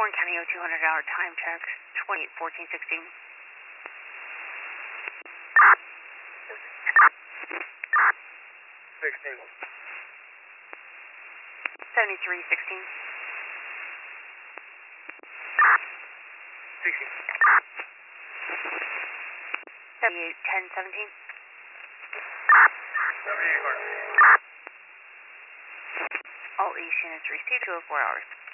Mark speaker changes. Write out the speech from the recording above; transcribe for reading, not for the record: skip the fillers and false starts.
Speaker 1: Warren County 0200-hour time check, 28:14:16.
Speaker 2: 16.
Speaker 1: 73:16.
Speaker 2: 16.
Speaker 1: 78:10:17.
Speaker 2: 78 car.
Speaker 1: All East units received 204 hours.